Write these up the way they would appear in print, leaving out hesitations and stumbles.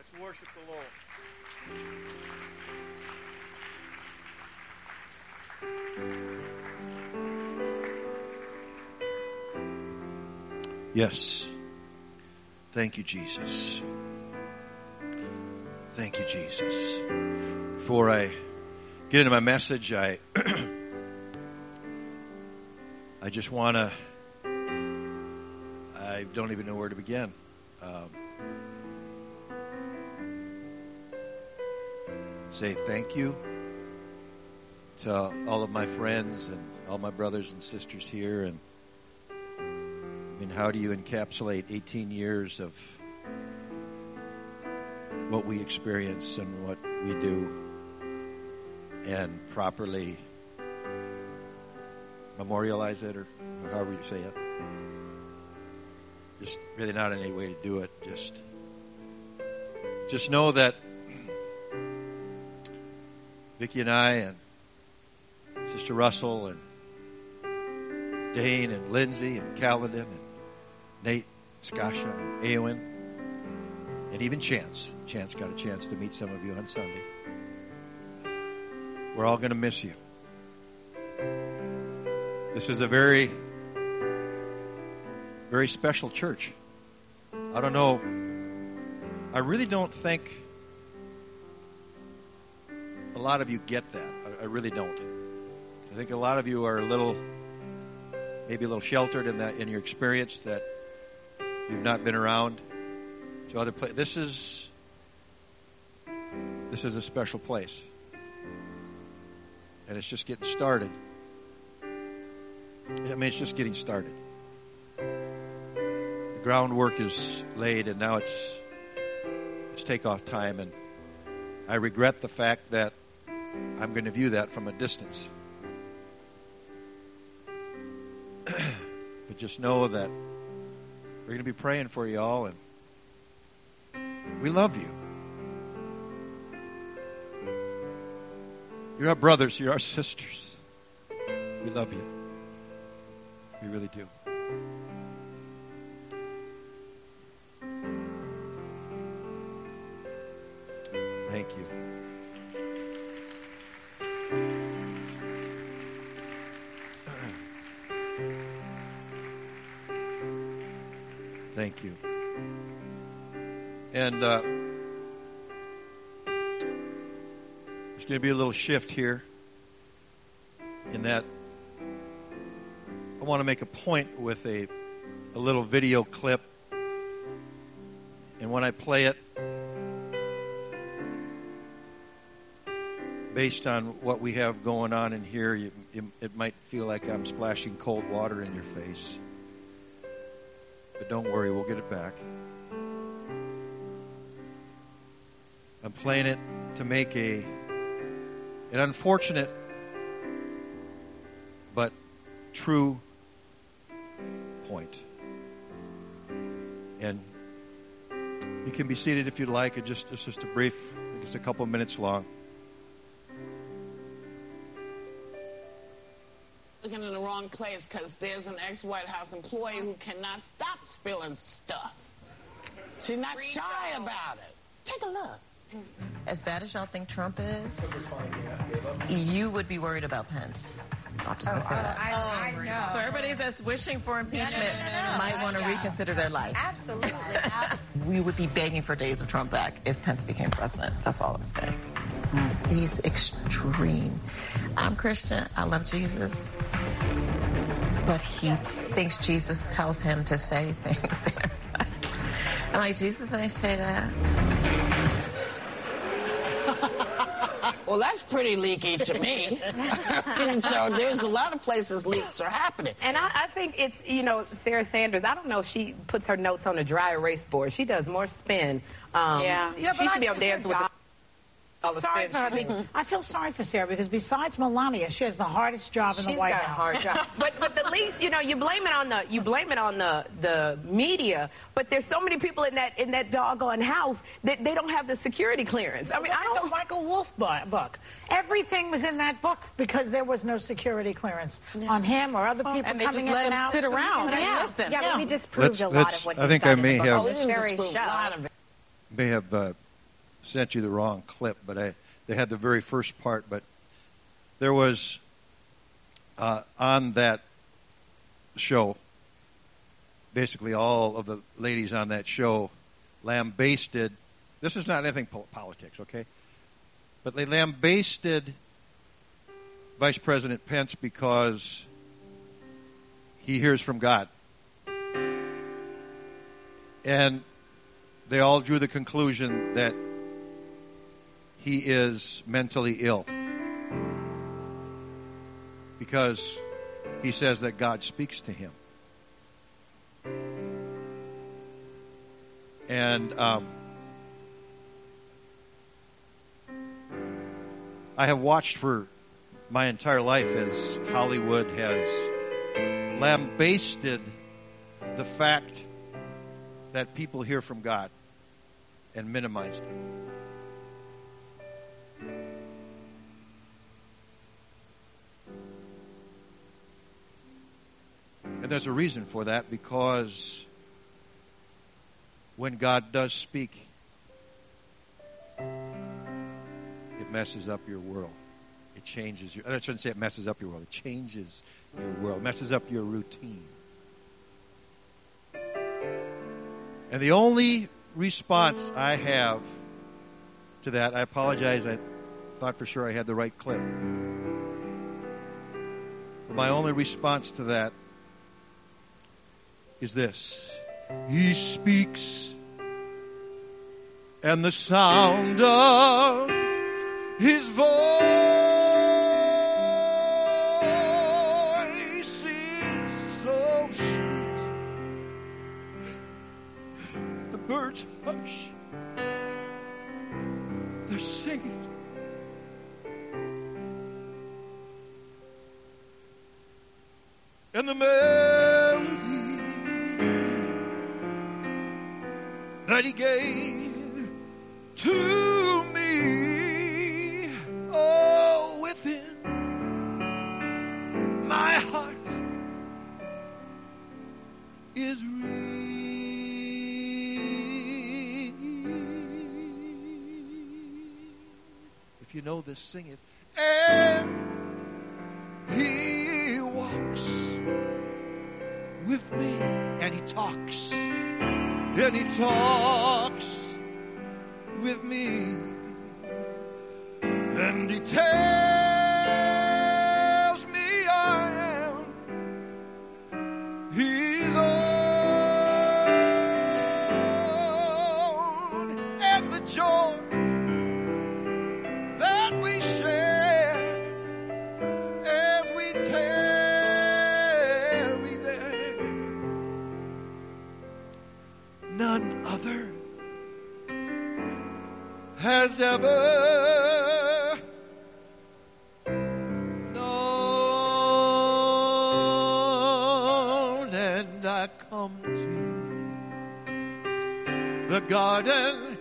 Let's worship the Lord. Yes. Thank you, Jesus. Thank you, Jesus. Before I get into my message, I just want to, I don't even know where to begin. Say thank you to all of my friends and all my brothers and sisters here. And I mean, how do you encapsulate 18 years of what we experience and what we do and properly memorialize it, or however you say it? Just really not any way to do it. Just know that Vicki and I and Sister Russell and Dane and Lindsay and Caledon and Nate, Skasha and Eowyn, and even Chance. Chance got a chance to meet some of you on Sunday. We're all going to miss you. This is a very, very special church. I don't know. I really don't think a lot of you get that. I really don't. I think a lot of you are maybe a little sheltered in your experience, that you've not been around to other places. This is a special place, and it's just getting started. I mean, it's just getting started. The groundwork is laid, and now it's takeoff time. And I regret the fact that I'm going to view that from a distance. But just know that we're going to be praying for you all, and we love you. You're our brothers, you're our sisters. We love you. We really do. Thank you. Thank you. And there's going to be a little shift here in that I want to make a point with a little video clip. And when I play it, based on what we have going on in here, it might feel like I'm splashing cold water in your face. But don't worry, we'll get it back. I'm playing it to make an unfortunate but true point. And you can be seated if you'd like. It's just a brief, it's a couple of minutes long. Looking in the wrong place, because there's an ex-White House employee who cannot stop spilling stuff. She's not shy about it. Take a look. As bad as y'all think Trump is, you would be worried about Pence. I'm just going to say that. I know. So everybody that's wishing for impeachment might want to reconsider their life. Absolutely. We would be begging for days of Trump back if Pence became president. That's all I'm saying. He's extreme. I'm Christian. I love Jesus. But he thinks Jesus tells him to say things. I'm like, Jesus, I say that. Well, that's pretty leaky to me. And so there's a lot of places leaks are happening. And I think it's, Sarah Sanders, I don't know if she puts her notes on a dry erase board. She does more spin. She should be on Dance with the... Sorry for her. I feel sorry for Sarah, because besides Melania, she has the hardest job in the White House. She's got a hard job. But the least, you blame it on the media. But there's so many people in that doggone house that they don't have the security clearance. I mean, I don't. The Michael Wolff book. Everything was in that book because there was no security clearance on him or other people and they coming just let in and him out. sit around and listen. Yeah, but he disproved a lot of what I think I may have. It's very shallow. May have sent you the wrong clip, but they had the very first part. But there was on that show, basically all of the ladies on that show lambasted. This is not anything politics, okay? But they lambasted Vice President Pence because he hears from God. And they all drew the conclusion that he is mentally ill because he says that God speaks to him. And I have watched for my entire life as Hollywood has lambasted the fact that people hear from God and minimized it. And there's a reason for that, because when God does speak, it messes up your world. It changes your... I shouldn't say it messes up your world. It changes your world. It messes up your routine. And the only response I have to that, I apologize, I thought for sure I had the right clip. But my only response to that is this. He speaks, and the sound of his voice is so sweet. The birds hush. They're singing. And the melody that he gave to me, oh, within my heart is real. If you know this, sing it. And he walks with me, and he talks. And he talks with me, and he tells me I am his own, and the joy that we share as we tarry there, none other has ever known. And I come to the garden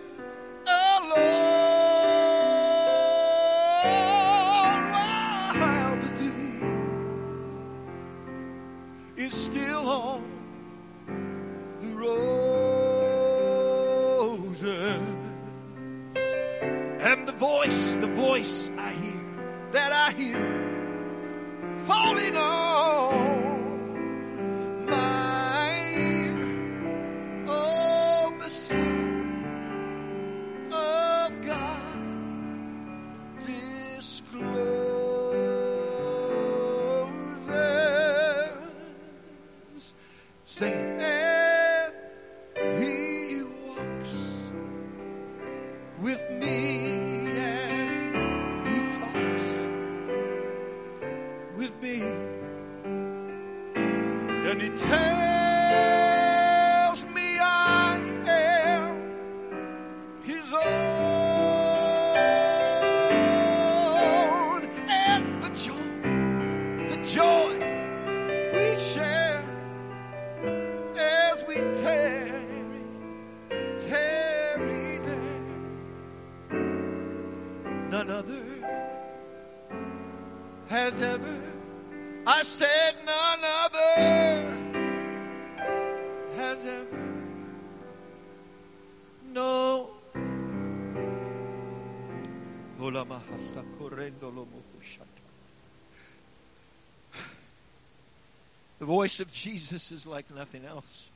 alone while the dew is still on the roses. And the voice I hear, that I hear falling on my ear, oh, the Son of God discloses, saying, and he walks with me. And he tells me I am his own, and the joy we share as we tarry there, none other has ever. I said none other has ever. No, The voice of Jesus is like nothing else.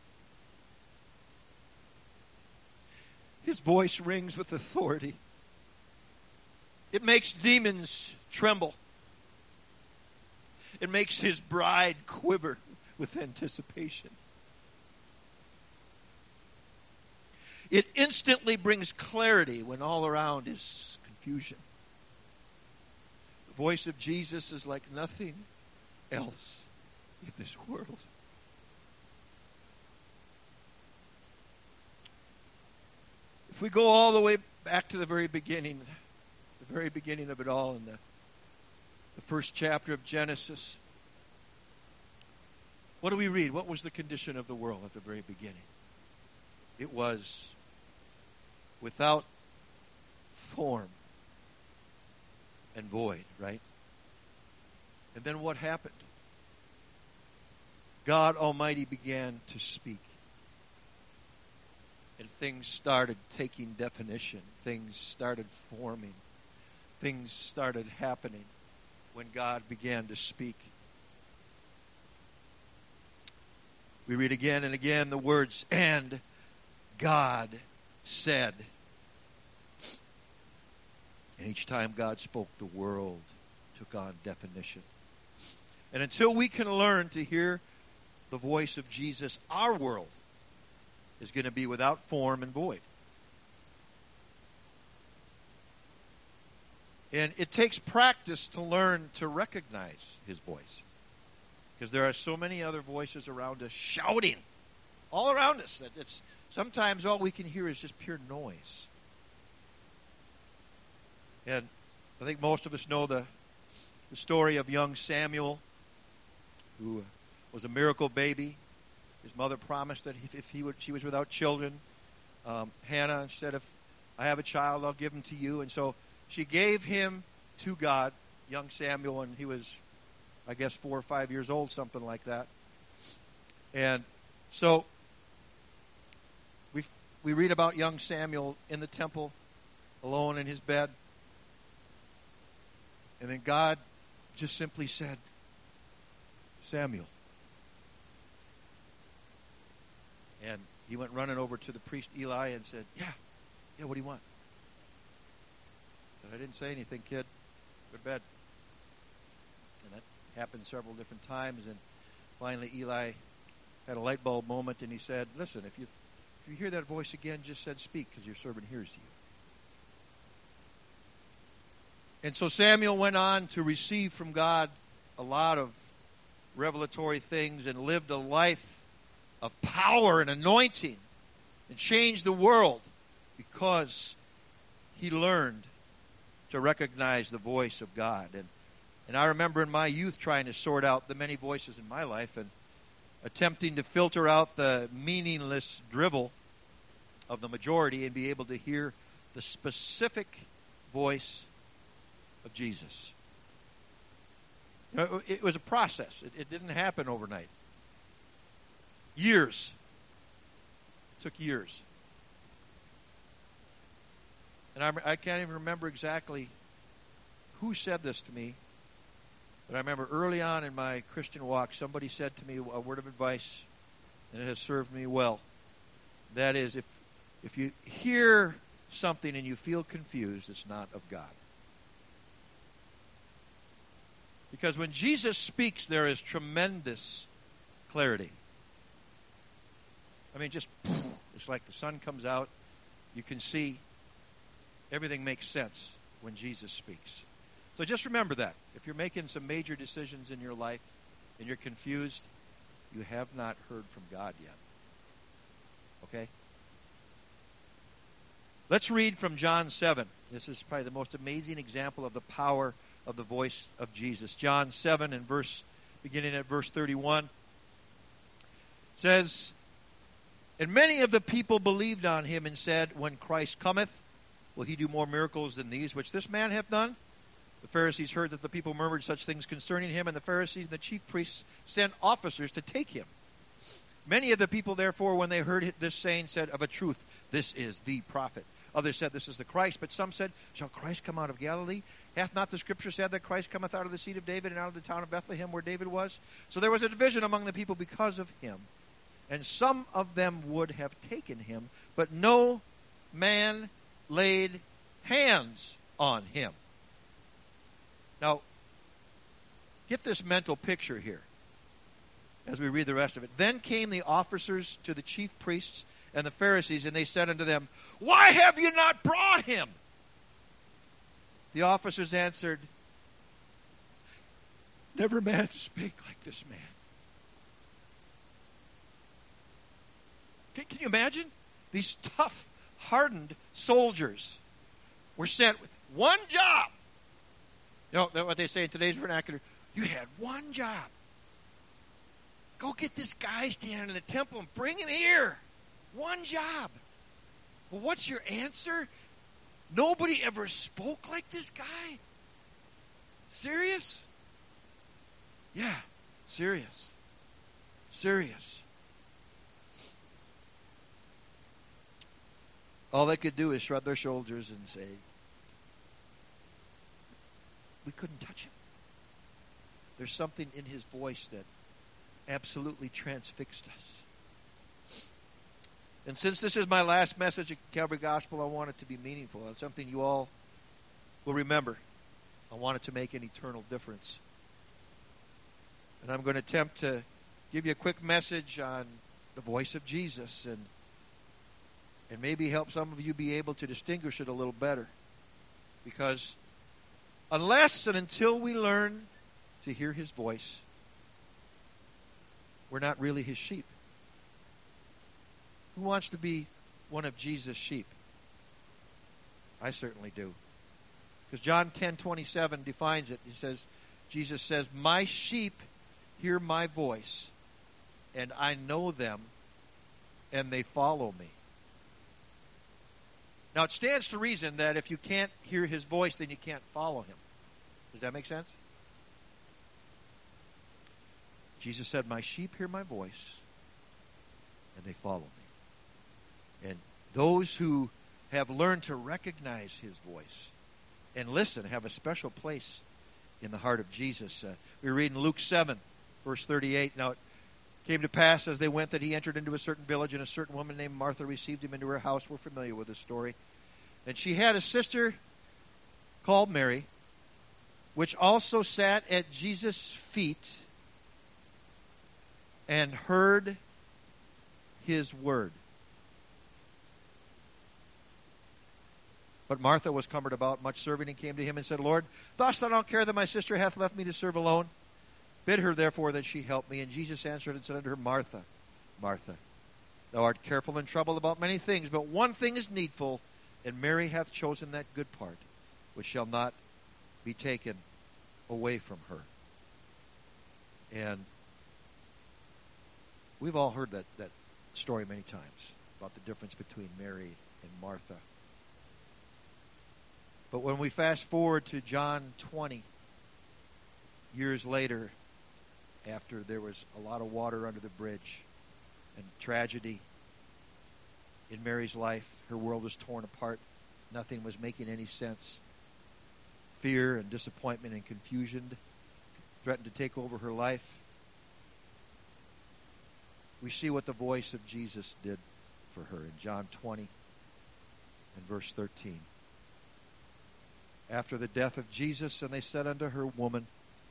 His voice rings with authority. It makes demons tremble. It makes his bride quiver with anticipation. It instantly brings clarity when all around is confusion. The voice of Jesus is like nothing else in this world. If we go all the way back to the very beginning of it all, in the first chapter of Genesis, what do we read? What was the condition of the world at the very beginning? It was without form and void, right? And then what happened? God Almighty began to speak. And things started taking definition. Things started forming. Things started happening when God began to speak. We read again and again the words, and God said. And each time God spoke, the world took on definition. And until we can learn to hear the voice of Jesus, our world is going to be without form and void. And it takes practice to learn to recognize his voice. Because there are so many other voices around us shouting all around us that it's sometimes all we can hear is just pure noise. And I think most of us know the story of young Samuel, who was a miracle baby. His mother promised that if she was without children, Hannah said, if I have a child, I'll give him to you. And so she gave him to God, young Samuel, and he was, I guess, 4 or 5 years old, something like that. And so we read about young Samuel in the temple, alone in his bed. And then God just simply said, Samuel. And he went running over to the priest Eli and said, yeah, what do you want? He said, I didn't say anything, kid. Go to bed. And that happened several different times. And finally Eli had a light bulb moment, and he said, listen, if you hear that voice again, just said speak, because your servant hears you. And so Samuel went on to receive from God a lot of revelatory things and lived a life of power and anointing and changed the world because he learned to recognize the voice of God. And I remember in my youth trying to sort out the many voices in my life and attempting to filter out the meaningless drivel of the majority and be able to hear the specific voice of Jesus. You know, it was a process. It didn't happen overnight. Years. It took years. And I can't even remember exactly who said this to me, but I remember early on in my Christian walk, somebody said to me a word of advice, and it has served me well. That is, if you hear something and you feel confused, it's not of God. Because when Jesus speaks, there is tremendous clarity. I mean, just, it's like the sun comes out. You can see. Everything makes sense when Jesus speaks. So just remember that. If you're making some major decisions in your life and you're confused, you have not heard from God yet. Okay? Let's read from John 7. This is probably the most amazing example of the power of the voice of Jesus. John 7 and beginning at verse 31 says, and many of the people believed on him and said, when Christ cometh, will he do more miracles than these which this man hath done? The Pharisees heard that the people murmured such things concerning him, and the Pharisees and the chief priests sent officers to take him. Many of the people, therefore, when they heard this saying, said, of a truth, this is the prophet. Others said, this is the Christ. But some said, shall Christ come out of Galilee? Hath not the Scripture said that Christ cometh out of the seed of David and out of the town of Bethlehem where David was? So there was a division among the people because of him. And some of them would have taken him, but no man laid hands on him. Now, get this mental picture here as we read the rest of it. Then came the officers to the chief priests and the Pharisees, and they said unto them, why have you not brought him? The officers answered, never man spake like this man. Can you imagine? These tough, hardened soldiers were sent with one job. You know what they say in today's vernacular? You had one job. Go get this guy standing in the temple and bring him here. One job. Well, what's your answer? Nobody ever spoke like this guy? Serious? Yeah, serious. Serious. All they could do is shrug their shoulders and say, we couldn't touch him. There's something in his voice that absolutely transfixed us. And since this is my last message at Calvary Gospel, I want it to be meaningful. It's something you all will remember. I want it to make an eternal difference. And I'm going to attempt to give you a quick message on the voice of Jesus and maybe help some of you be able to distinguish it a little better. Because unless and until we learn to hear his voice, we're not really his sheep. Who wants to be one of Jesus' sheep? I certainly do. Because John 10:27 defines it. He says, Jesus says, my sheep hear my voice, and I know them, and they follow me. Now, it stands to reason that if you can't hear his voice, then you can't follow him. Does that make sense? Jesus said, my sheep hear my voice, and they follow me. And those who have learned to recognize his voice and listen have a special place in the heart of Jesus. We read in Luke 7, verse 38, now it came to pass as they went that he entered into a certain village, and a certain woman named Martha received him into her house. We're familiar with this story. And she had a sister called Mary, which also sat at Jesus' feet and heard his word. But Martha was cumbered about much serving, and came to him and said, Lord, dost thou not care that my sister hath left me to serve alone? Bid her therefore that she help me. And Jesus answered and said unto her, Martha, Martha, thou art careful and troubled about many things, but one thing is needful, and Mary hath chosen that good part, which shall not be taken away from her. And we've all heard that story many times about the difference between Mary and Martha. But when we fast forward to John 20, years later, after there was a lot of water under the bridge and tragedy in Mary's life, her world was torn apart. Nothing was making any sense. Fear and disappointment and confusion threatened to take over her life. We see what the voice of Jesus did for her in John 20 and verse 13. After the death of Jesus, and they said unto her, Woman,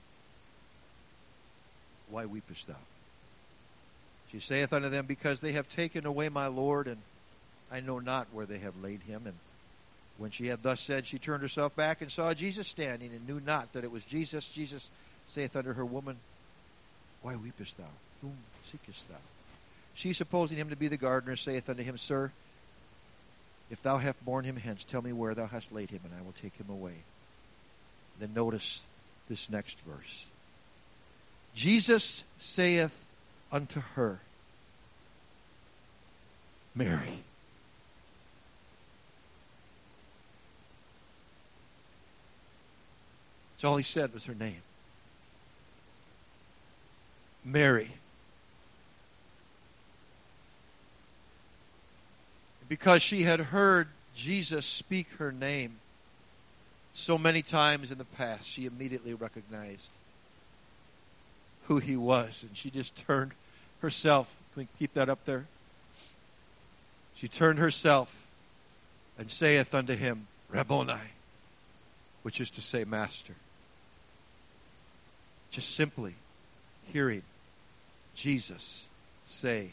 why weepest thou? She saith unto them, Because they have taken away my Lord, and I know not where they have laid him. And when she had thus said, she turned herself back and saw Jesus standing, and knew not that it was Jesus. Jesus saith unto her, Woman, why weepest thou? Whom seekest thou? She, supposing him to be the gardener, saith unto him, Sir, if thou hast borne him hence, tell me where thou hast laid him, and I will take him away. Then notice this next verse. Jesus saith unto her, Mary. That's all he said was her name. Mary. Because she had heard Jesus speak her name so many times in the past, she immediately recognized who he was. And she just turned herself. Can we keep that up there? She turned herself and saith unto him, Rabboni, which is to say, Master. Just simply hearing Jesus say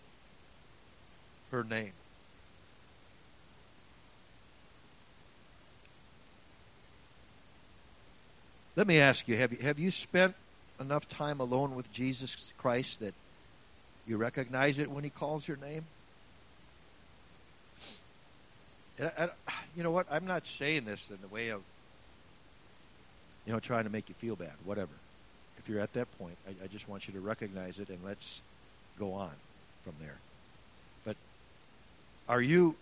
her name. Let me ask you, have you spent enough time alone with Jesus Christ that you recognize it when he calls your name? You know what? I'm not saying this in the way of, trying to make you feel bad, whatever. If you're at that point, I just want you to recognize it, and let's go on from there. But are you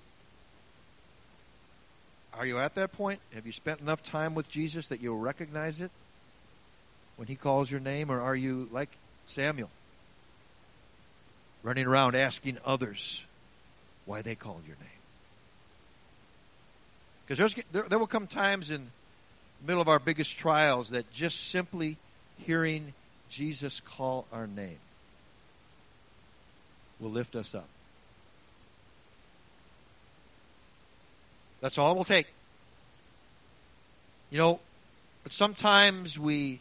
at that point? Have you spent enough time with Jesus that you'll recognize it when he calls your name? Or are you like Samuel, running around asking others why they called your name? Because there will come times in the middle of our biggest trials that just simply hearing Jesus call our name will lift us up. That's all it will take. But sometimes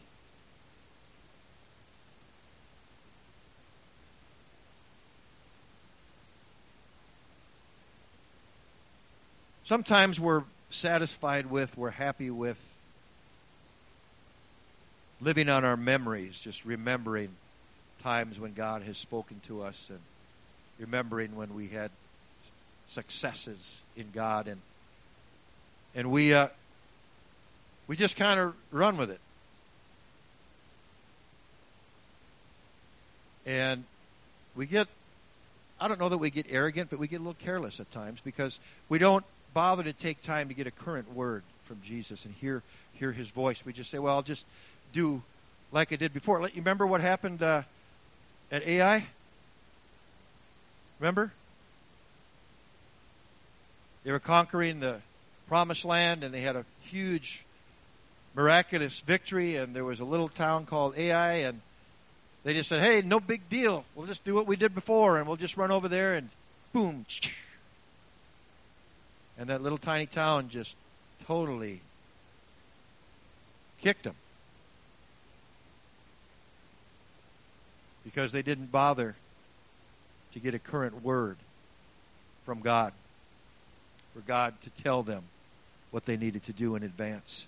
we're satisfied with, we're happy with living on our memories, just remembering times when God has spoken to us and remembering when we had successes in God, and we just kind of run with it. And we get, I don't know that we get arrogant, but we get a little careless at times because we don't bother to take time to get a current word from Jesus and hear his voice. We just say, well, I'll just do like I did before. You remember what happened at AI? Remember? They were conquering the promised land, and they had a huge, miraculous victory, and there was a little town called Ai, and they just said, hey, no big deal. We'll just do what we did before, and we'll just run over there, and boom. And that little tiny town just totally kicked them because they didn't bother to get a current word from God, for God to tell them what they needed to do in advance.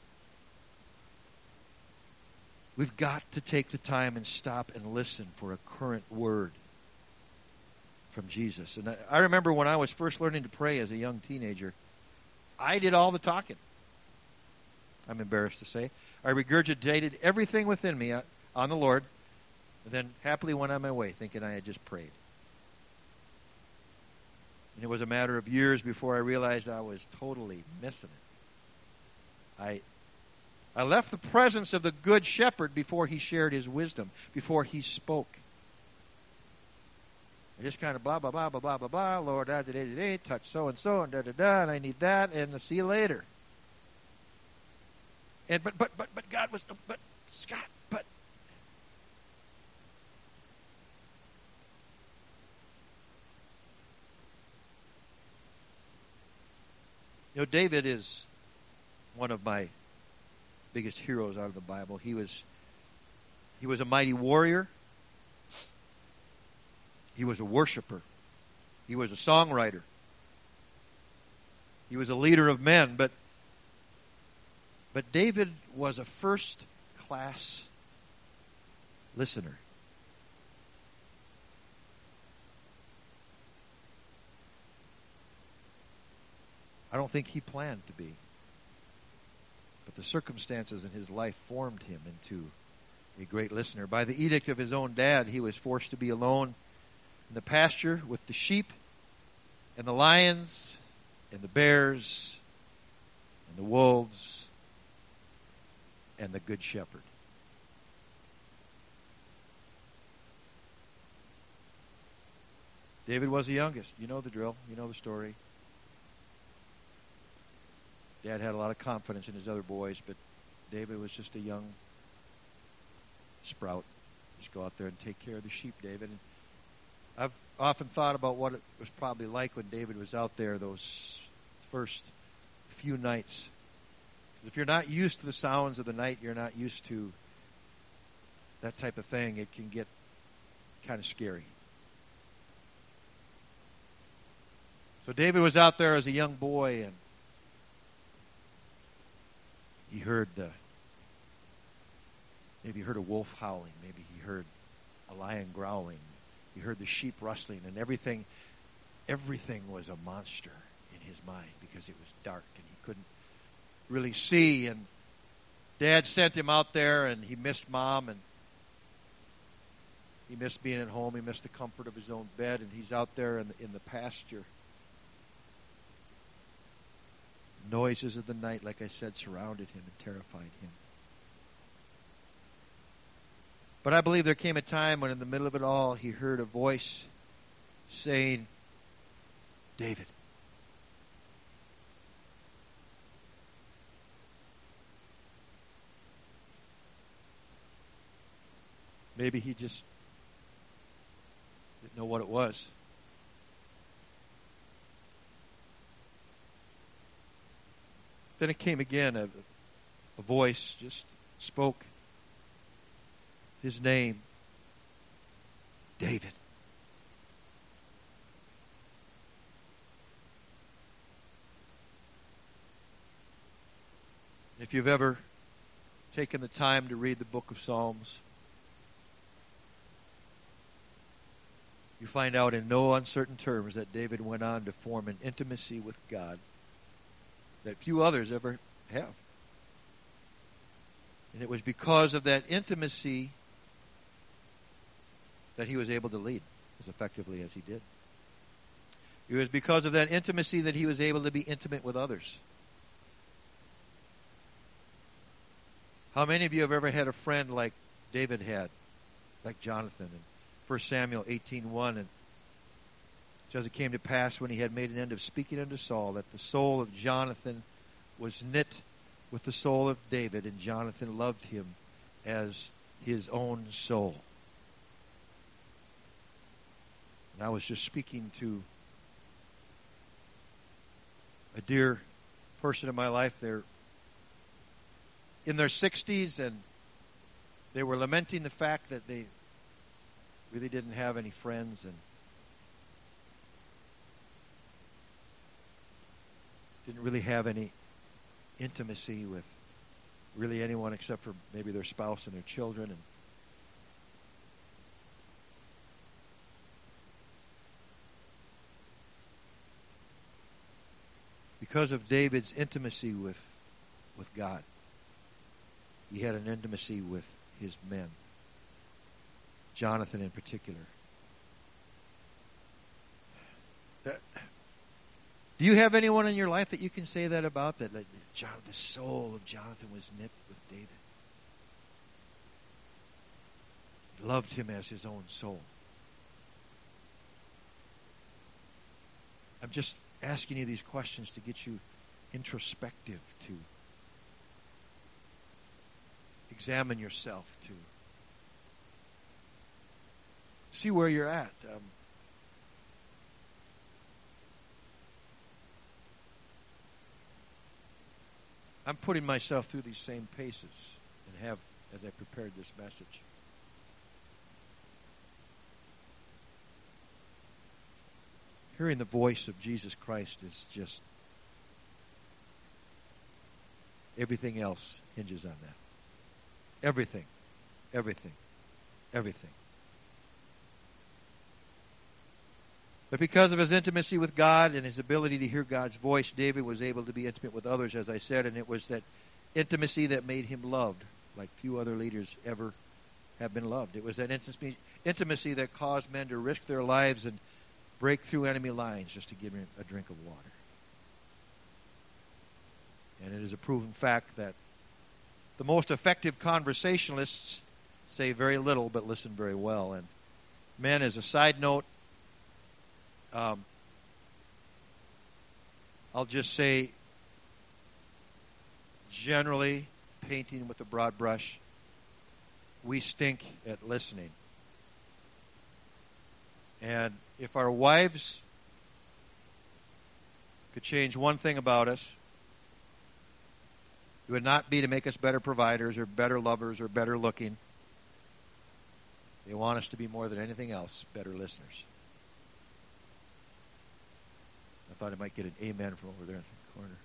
We've got to take the time and stop and listen for a current word from Jesus. And I remember when I was first learning to pray as a young teenager, I did all the talking. I'm embarrassed to say. I regurgitated everything within me on the Lord, and then happily went on my way thinking I had just prayed. And it was a matter of years before I realized I was totally missing it. I left the presence of the Good Shepherd before he shared his wisdom, before he spoke. I just kind of blah, blah, blah, blah, blah, blah, blah, Lord, touch so-and-so, and da-da-da, and I need that, and I'll see you later. And but God was, but Scott, but. David is one of my biggest heroes out of the Bible. He was a mighty warrior. He was a worshiper. He was a songwriter. He was a leader of men, but David was a first-class listener. I don't think he planned to be. But the circumstances in his life formed him into a great listener. By the edict of his own dad, he was forced to be alone in the pasture with the sheep and the lions and the bears and the wolves and the Good Shepherd. David was the youngest. You know the drill. You know the story. Dad had a lot of confidence in his other boys, but David was just a young sprout. Just go out there and take care of the sheep, David. And I've often thought about what it was probably like when David was out there those first few nights. Because if you're not used to the sounds of the night, you're not used to that type of thing, it can get kind of scary. So David was out there as a young boy, and he heard maybe he heard a wolf howling, maybe he heard a lion growling, he heard the sheep rustling, and everything was a monster in his mind because it was dark and he couldn't really see. And Dad sent him out there, and he missed Mom, and he missed being at home. He missed the comfort of his own bed, and he's out there in the pasture. Noises of the night, like I said, surrounded him and terrified him. But I believe there came a time when in the middle of it all, he heard a voice saying, David. Maybe he just didn't know what it was. Then it came again, a voice just spoke his name, David. If you've ever taken the time to read the book of Psalms, you find out in no uncertain terms that David went on to form an intimacy with God that few others ever have. And it was because of that intimacy that he was able to lead as effectively as he did. It was because of that intimacy that he was able to be intimate with others. How many of you have ever had a friend like David had, like Jonathan in 1 Samuel 18:1, and as it came to pass when he had made an end of speaking unto Saul, that the soul of Jonathan was knit with the soul of David, and Jonathan loved him as his own soul. And I was just speaking to a dear person in my life. They're in their 60s, and they were lamenting the fact that they really didn't have any friends and didn't really have any intimacy with really anyone except for maybe their spouse and their children. And because of David's intimacy with God, he had an intimacy with his men, Jonathan in particular. Do you have anyone in your life that you can say that about? That the soul of Jonathan was knit with David. He loved him as his own soul. I'm just asking you these questions to get you introspective, to examine yourself, to see where you're at. I'm putting myself through these same paces and have as I prepared this message. Hearing the voice of Jesus Christ is just, everything else hinges on that. Everything. Everything. Everything. But because of his intimacy with God and his ability to hear God's voice, David was able to be intimate with others, as I said, and it was that intimacy that made him loved like few other leaders ever have been loved. It was that intimacy that caused men to risk their lives and break through enemy lines just to give him a drink of water. And it is a proven fact that the most effective conversationalists say very little but listen very well. And men, as a side note, I'll just say generally, painting with a broad brush, we stink at listening. And if our wives could change one thing about us, it would not be to make us better providers or better lovers or better looking. They want us to be, more than anything else, better listeners. I thought I might get an amen from over there in the corner.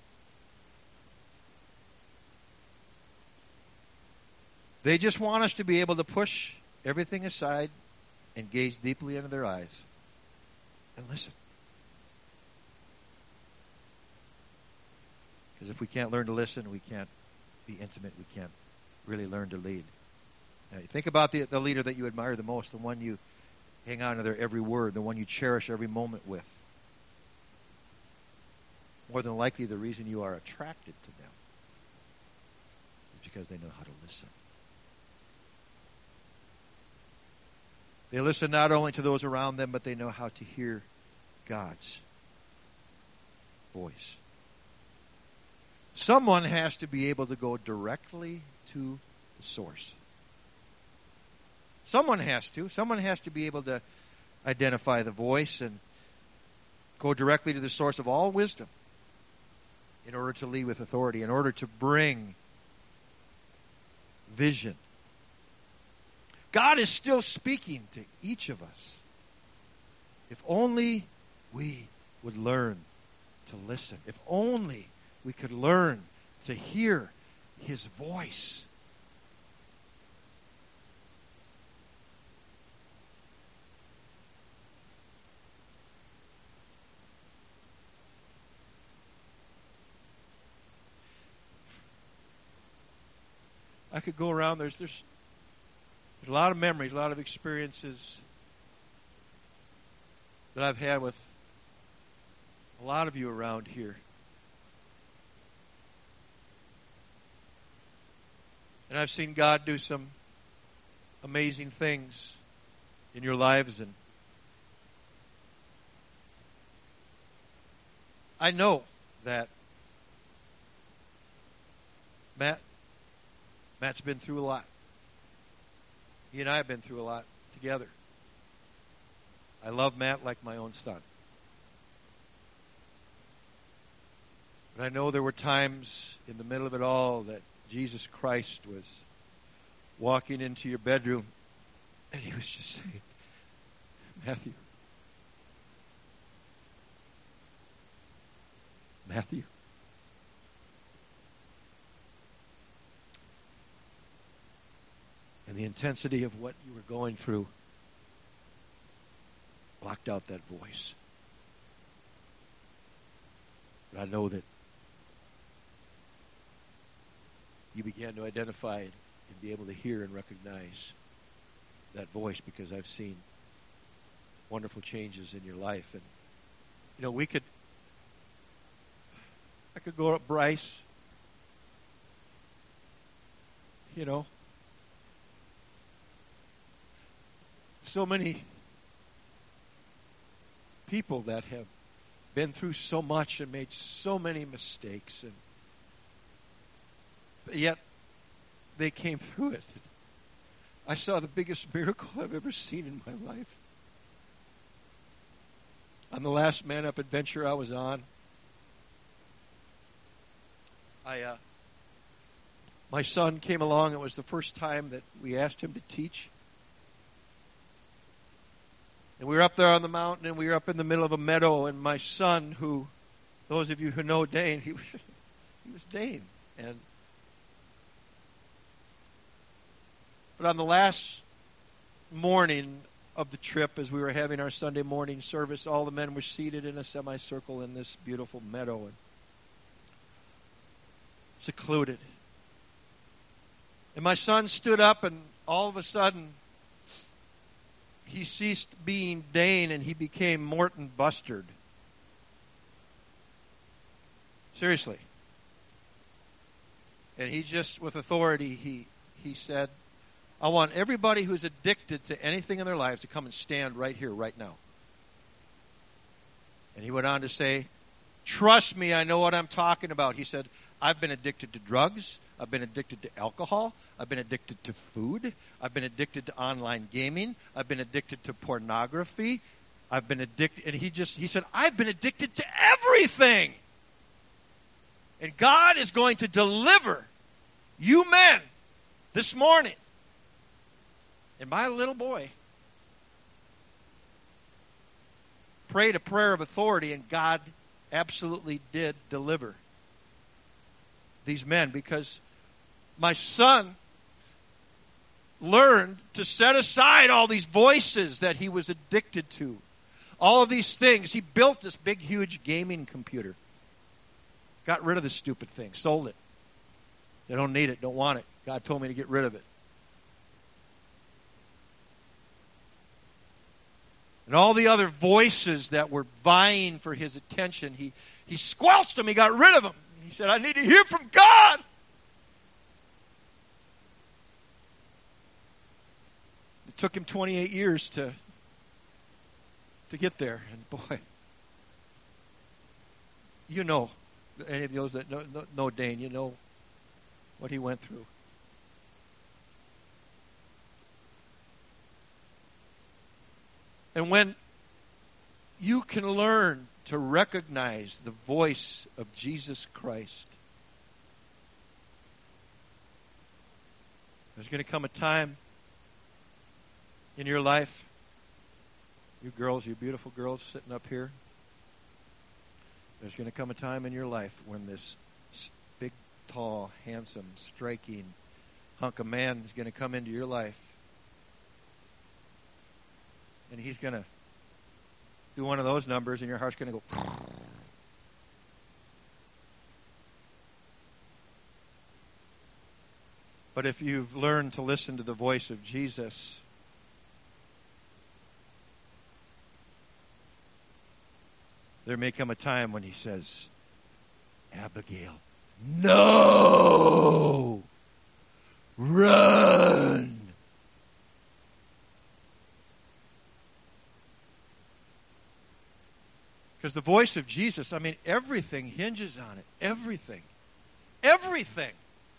They just want us to be able to push everything aside and gaze deeply into their eyes and listen. Because if we can't learn to listen, we can't be intimate. We can't really learn to lead. Now, you think about the leader that you admire the most, the one you hang on to their every word, the one you cherish every moment with. More than likely, the reason you are attracted to them is because they know how to listen. They listen not only to those around them, but they know how to hear God's voice. Someone has to be able to go directly to the source. Someone has to. Someone has to be able to identify the voice and go directly to the source of all wisdom in order to lead with authority, in order to bring vision. God is still speaking to each of us. If only we would learn to listen. If only we could learn to hear His voice. I could go around. There's a lot of memories, a lot of experiences that I've had with a lot of you around here. And I've seen God do some amazing things in your lives. And I know that Matt's been through a lot. He and I have been through a lot together. I love Matt like my own son. But I know there were times in the middle of it all that Jesus Christ was walking into your bedroom and He was just saying, Matthew. And the intensity of what you were going through blocked out that voice. But I know that you began to identify and be able to hear and recognize that voice, because I've seen wonderful changes in your life. And, you know, I could go up Bryce, you know, so many people that have been through so much and made so many mistakes, and yet they came through it. I saw the biggest miracle I've ever seen in my life. On the last Man Up adventure I was on, my son came along. It was the first time that we asked him to teach. And we were up there on the mountain, and we were up in the middle of a meadow, and my son, who, those of you who know Dane, he was Dane. But on the last morning of the trip, as we were having our Sunday morning service, all the men were seated in a semicircle in this beautiful meadow and secluded. And my son stood up, and all of a sudden, he ceased being Dane and he became Morton Bustard. Seriously. And he just, with authority, he said, I want everybody who's addicted to anything in their lives to come and stand right here, right now. And he went on to say, Trust me, I know what I'm talking about. He said, I've been addicted to drugs. I've been addicted to alcohol. I've been addicted to food. I've been addicted to online gaming. I've been addicted to pornography. I've been addicted. And he said, I've been addicted to everything. And God is going to deliver you men this morning. And my little boy prayed a prayer of authority, and God absolutely did deliver these men, because my son learned to set aside all these voices that he was addicted to. All of these things. He built this big, huge gaming computer. Got rid of this stupid thing. Sold it. They don't need it. Don't want it. God told me to get rid of it. And all the other voices that were vying for his attention, he squelched them. He got rid of them. He said, I need to hear from God. It took him 28 years to get there. And boy, you know, any of those that know Dane, you know what he went through. And when you can learn to recognize the voice of Jesus Christ, there's going to come a time in your life, you girls, you beautiful girls sitting up here, there's going to come a time in your life when this big, tall, handsome, striking hunk of man is going to come into your life. And he's going to do one of those numbers, and your heart's going to go. But if you've learned to listen to the voice of Jesus, there may come a time when he says, Abigail, no! Run! Because the voice of Jesus, I mean, everything hinges on it. Everything. Everything.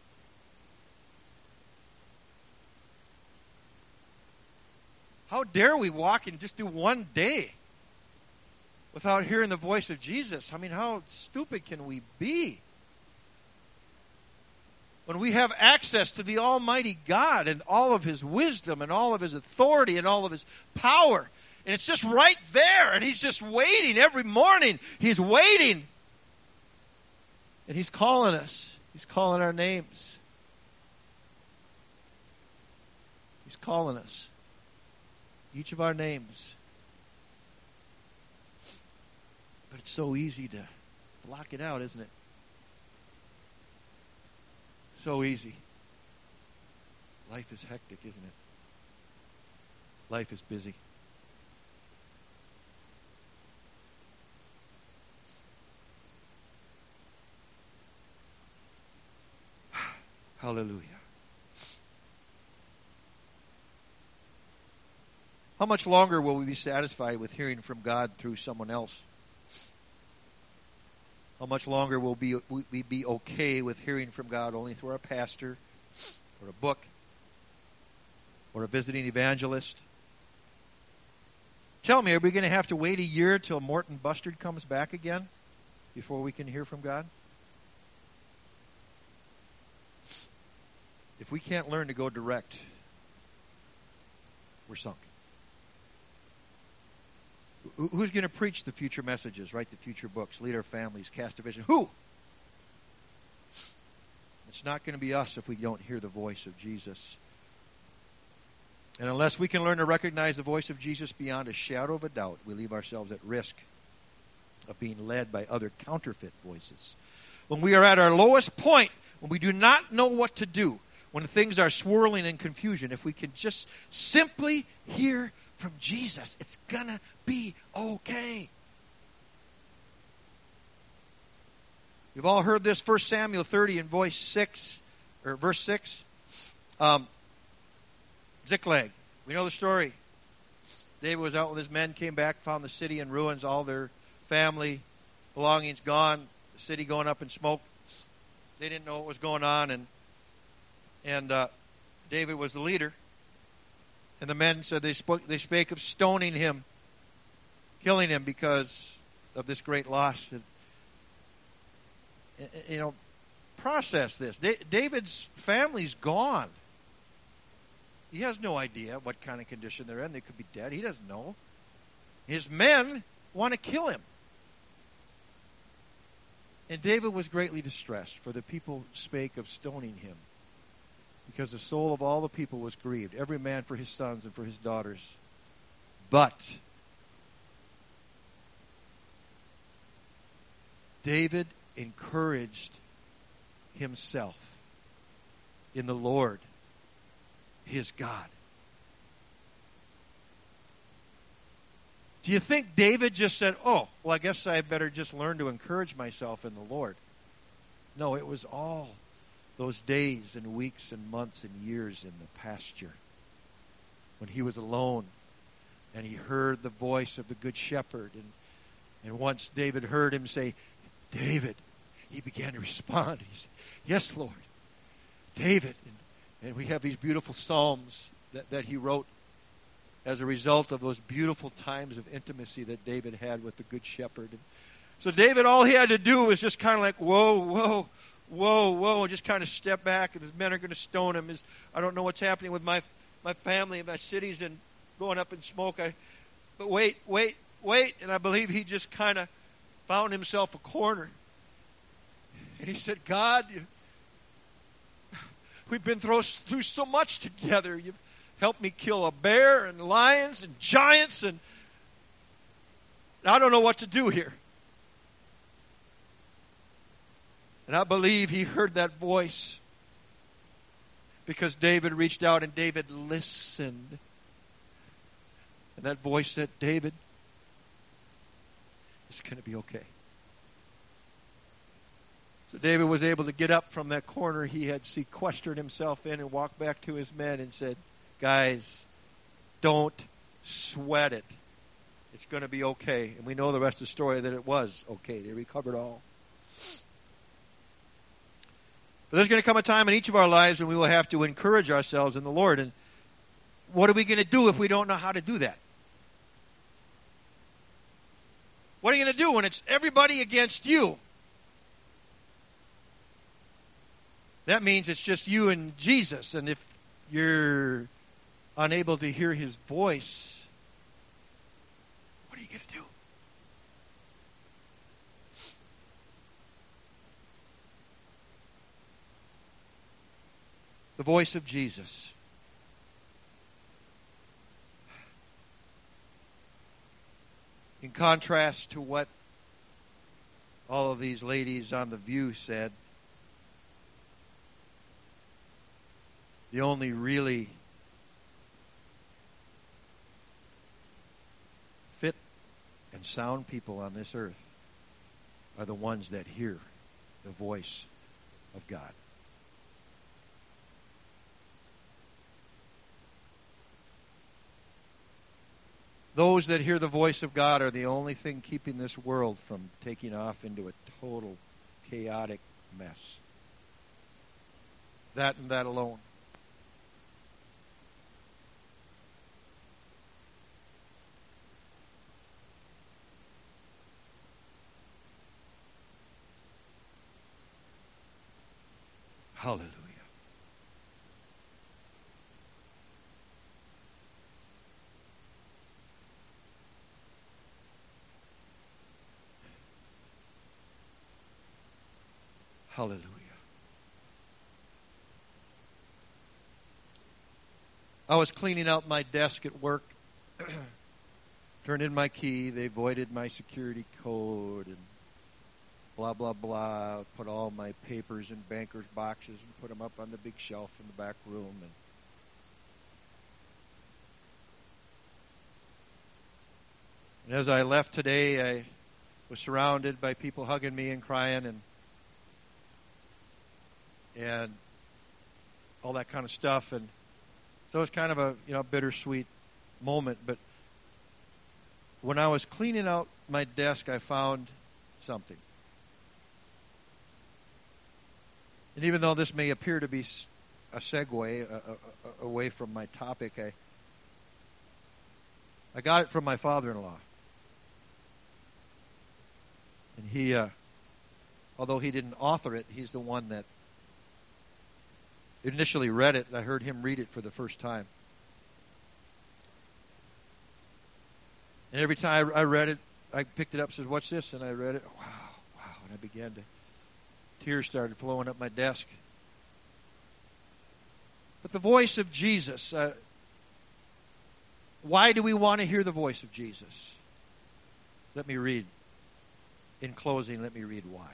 How dare we walk and just do one day without hearing the voice of Jesus? I mean, how stupid can we be? When we have access to the Almighty God and all of His wisdom and all of His authority and all of His power, and it's just right there, and He's just waiting every morning. He's waiting. And He's calling us. He's calling our names. He's calling us. Each of our names. But it's so easy to block it out, isn't it? So easy. Life is hectic, isn't it? Life is busy. Hallelujah. How much longer will we be satisfied with hearing from God through someone else? How much longer will we be okay with hearing from God only through our pastor, or a book, or a visiting evangelist? Tell me, are we going to have to wait a year till Morton Bustard comes back again before we can hear from God? If we can't learn to go direct, we're sunk. Who's going to preach the future messages, write the future books, lead our families, cast a vision? Who? It's not going to be us if we don't hear the voice of Jesus. And unless we can learn to recognize the voice of Jesus beyond a shadow of a doubt, we leave ourselves at risk of being led by other counterfeit voices. When we are at our lowest point, when we do not know what to do, when things are swirling in confusion, if we can just simply hear from Jesus, it's gonna be okay. You've all heard this, 1 Samuel 30 and verse 6. Ziklag. We know the story. David was out with his men, came back, found the city in ruins, all their family, belongings gone, the city going up in smoke. They didn't know what was going on, and David was the leader. And the men said they spake of stoning him, killing him because of this great loss. Process this. David's family's gone. He has no idea what kind of condition they're in. They could be dead. He doesn't know. His men want to kill him. And David was greatly distressed, for the people spake of stoning him, because the soul of all the people was grieved, every man for his sons and for his daughters. But David encouraged himself in the Lord, his God. Do you think David just said, oh, well, I guess I better just learn to encourage myself in the Lord? No, it was all those days and weeks and months and years in the pasture when he was alone and he heard the voice of the Good Shepherd. And once David heard him say, David, he began to respond. He said, yes, Lord, David. And we have these beautiful psalms that he wrote as a result of those beautiful times of intimacy that David had with the Good Shepherd. And so David, all he had to do was just kind of like, whoa, just kind of step back, and his men are going to stone him. I don't know what's happening with my family and my cities and going up in smoke. But wait. And I believe he just kind of found himself a corner. And he said, God, we've been through so much together. You've helped me kill a bear and lions and giants, and I don't know what to do here. And I believe he heard that voice because David reached out and David listened. And that voice said, David, it's going to be okay. So David was able to get up from that corner he had sequestered himself in and walk back to his men and said, guys, don't sweat it. It's going to be okay. And we know the rest of the story that it was okay. They recovered all. But there's going to come a time in each of our lives when we will have to encourage ourselves in the Lord. And what are we going to do if we don't know how to do that? What are you going to do when it's everybody against you? That means it's just you and Jesus. And if you're unable to hear his voice, what are you going to do? The voice of Jesus. In contrast to what all of these ladies on The View said, the only really fit and sound people on this earth are the ones that hear the voice of God. Those that hear the voice of God are the only thing keeping this world from taking off into a total chaotic mess. That and that alone. Hallelujah. Hallelujah. I was cleaning out my desk at work, turned in my key, they voided my security code, and blah, blah, blah. Put all my papers in banker's boxes and put them up on the big shelf in the back room. And as I left today, I was surrounded by people hugging me and crying and all that kind of stuff. And so it's kind of a bittersweet moment. But when I was cleaning out my desk, I found something. And even though this may appear to be a segue away from my topic, I got it from my father-in-law. And he, although he didn't author it, he's the one that initially read it. I heard him read it for the first time. And every time I read it, I picked it up and said, "What's this?" And I read it. Wow. And I began to, tears started flowing up my desk. But the voice of Jesus, why do we want to hear the voice of Jesus? Let me read. In closing, let me read why.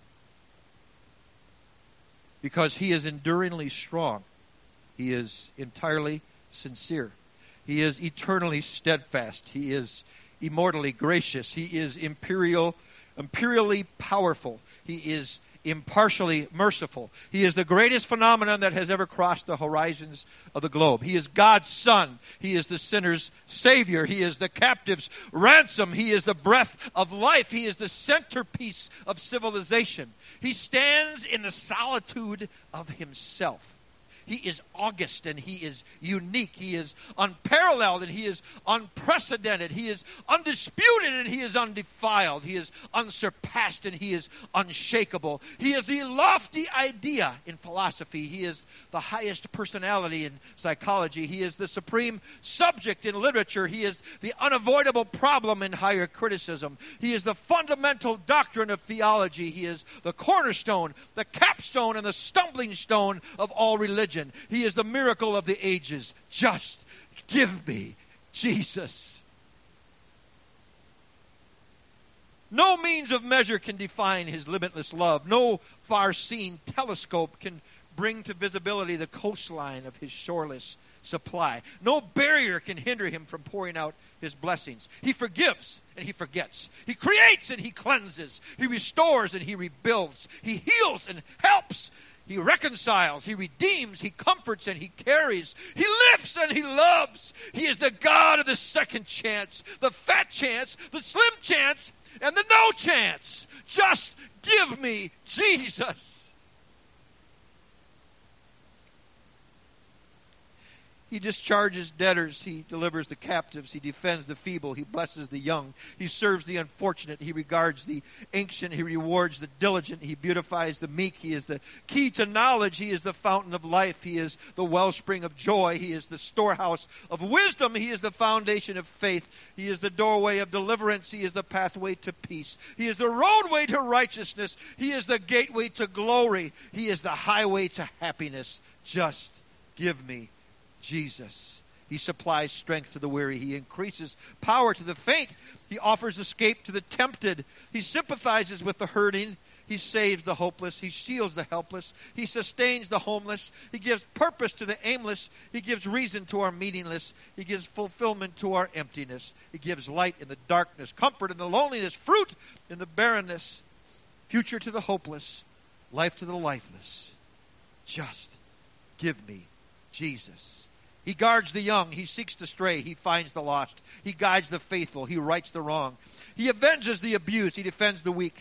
Because he is enduringly strong. He is entirely sincere. He is eternally steadfast. He is immortally gracious. He is imperially powerful. He is impartially merciful. He is the greatest phenomenon that has ever crossed the horizons of the globe. He is God's Son. He is the sinner's Savior. He is the captive's ransom. He is the breath of life. He is the centerpiece of civilization. He stands in the solitude of himself. He is august and he is unique. He is unparalleled and he is unprecedented. He is undisputed and he is undefiled. He is unsurpassed and he is unshakable. He is the lofty idea in philosophy. He is the highest personality in psychology. He is the supreme subject in literature. He is the unavoidable problem in higher criticism. He is the fundamental doctrine of theology. He is the cornerstone, the capstone, and the stumbling stone of all religion. He is the miracle of the ages. Just give me Jesus. No means of measure can define his limitless love. No far-seen telescope can bring to visibility the coastline of his shoreless supply. No barrier can hinder him from pouring out his blessings. He forgives and he forgets. He creates and he cleanses. He restores and he rebuilds. He heals and helps. He reconciles, he redeems, he comforts, and he carries. He lifts and he loves. He is the God of the second chance, the fat chance, the slim chance, and the no chance. Just give me Jesus. He discharges debtors. He delivers the captives. He defends the feeble. He blesses the young. He serves the unfortunate. He regards the ancient. He rewards the diligent. He beautifies the meek. He is the key to knowledge. He is the fountain of life. He is the wellspring of joy. He is the storehouse of wisdom. He is the foundation of faith. He is the doorway of deliverance. He is the pathway to peace. He is the roadway to righteousness. He is the gateway to glory. He is the highway to happiness. Just give me Jesus. He supplies strength to the weary. He increases power to the faint. He offers escape to the tempted. He sympathizes with the hurting. He saves the hopeless. He shields the helpless. He sustains the homeless. He gives purpose to the aimless. He gives reason to our meaningless. He gives fulfillment to our emptiness. He gives light in the darkness, comfort in the loneliness, fruit in the barrenness, future to the hopeless, life to the lifeless. Just give me Jesus. He guards the young. He seeks the stray. He finds the lost. He guides the faithful. He rights the wrong. He avenges the abused. He defends the weak.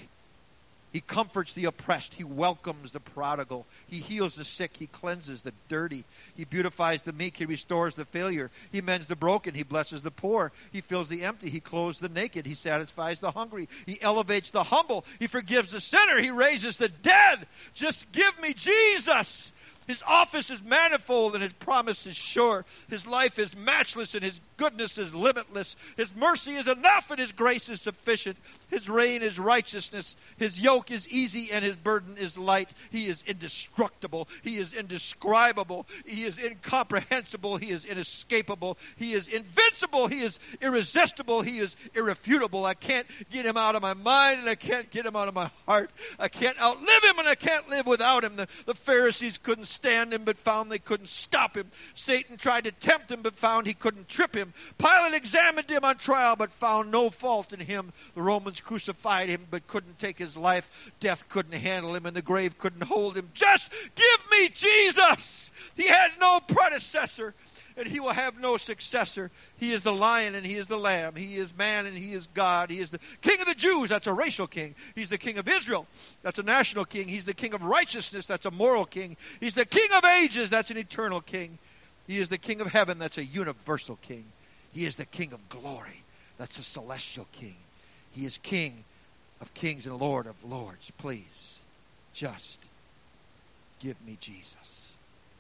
He comforts the oppressed. He welcomes the prodigal. He heals the sick. He cleanses the dirty. He beautifies the meek. He restores the failure. He mends the broken. He blesses the poor. He fills the empty. He clothes the naked. He satisfies the hungry. He elevates the humble. He forgives the sinner. He raises the dead. Just give me Jesus. His office is manifold and his promise is sure. His life is matchless and his goodness is limitless. His mercy is enough and his grace is sufficient. His reign is righteousness. His yoke is easy and his burden is light. He is indestructible. He is indescribable. He is incomprehensible. He is inescapable. He is invincible. He is irresistible. He is irrefutable. I can't get him out of my mind and I can't get him out of my heart. I can't outlive him and I can't live without him. The Pharisees couldn't stand him but found they couldn't stop him. Satan tried to tempt him but found he couldn't trip him. Pilate examined him on trial but found no fault in him. The Romans crucified him but couldn't take his life. Death couldn't handle him and the grave couldn't hold him. Just give me Jesus. He had no predecessor. and he will have no successor. He is the lion and he is the lamb. He is man and he is God. He is the king of the Jews. That's a racial king. He's the king of Israel. That's a national king. He's the king of righteousness. That's a moral king. He's the king of ages. That's an eternal king. He is the king of heaven. That's a universal king. He is the king of glory. That's a celestial king. He is king of kings and Lord of lords. Please, just give me Jesus.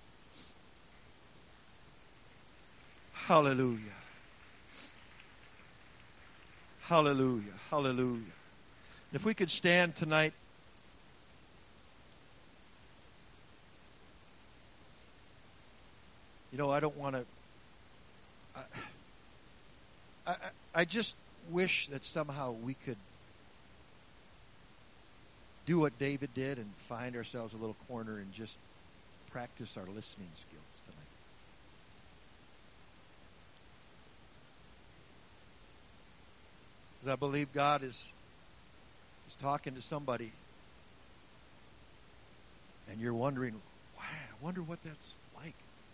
Hallelujah. Hallelujah. Hallelujah. And if we could stand tonight. You know, I don't want to. I just wish that somehow we could do what David did and find ourselves a little corner and just practice our listening skills tonight. Because I believe God is talking to somebody, and you're wondering, wow, I wonder what that's like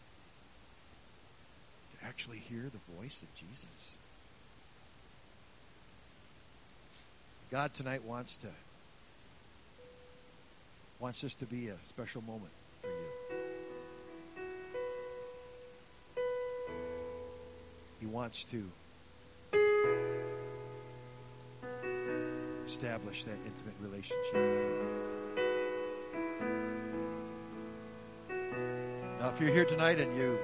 to actually hear the voice of Jesus. God tonight wants this to be a special moment for you. He wants to establish that intimate relationship. Now, if you're here tonight and you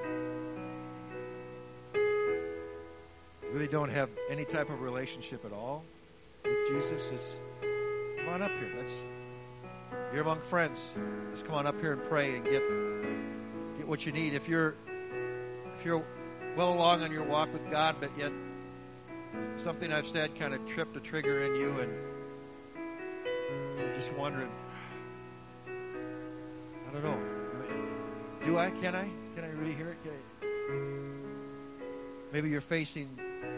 really don't have any type of relationship at all with Jesus, come on up here. You're among friends. Just come on up here and pray and get what you need. If you're well along on your walk with God, but yet something I've said kind of tripped a trigger in you, and you're just wondering, I don't know. Do I? Can I really hear it? Maybe you're facing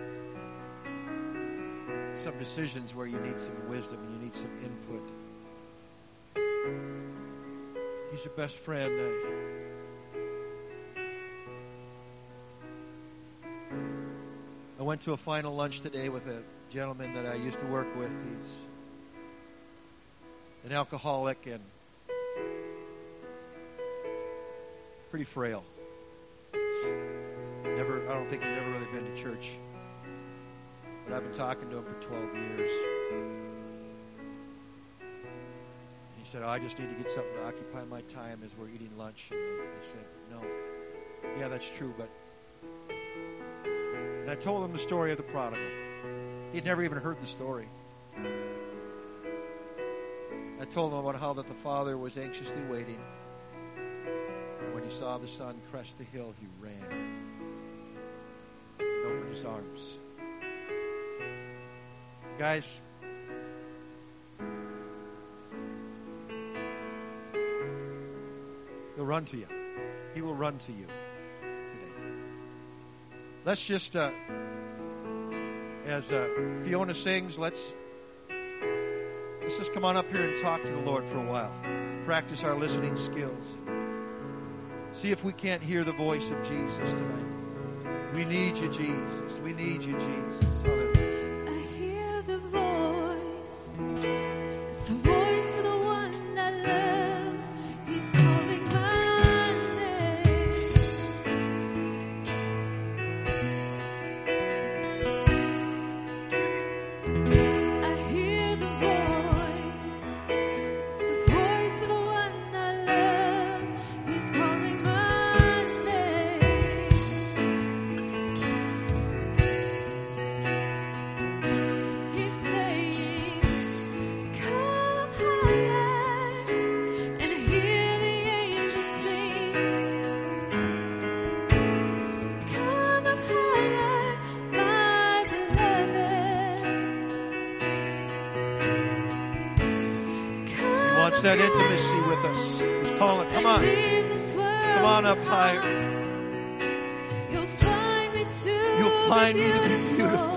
some decisions where you need some wisdom and you need some input. He's your best friend. I went to a final lunch today with a gentleman that I used to work with. He's an alcoholic and pretty frail. I don't think he's ever really been to church. But I've been talking to him for 12 years. He said, I just need to get something to occupy my time as we're eating lunch. And I said, no. Yeah, that's true, but... And I told him the story of the prodigal. He'd never even heard the story. I told him about how that the father was anxiously waiting. And when he saw the son crest the hill, he ran and opened his arms. Guys, he'll run to you. He will run to you today. Let's just, as Fiona sings, let's just come on up here and talk to the Lord for a while. Practice our listening skills. See if we can't hear the voice of Jesus tonight. We need you, Jesus. We need you, Jesus. Hallelujah. That intimacy with us. He's calling. Come on. Come on up higher. You'll find me to be beautiful.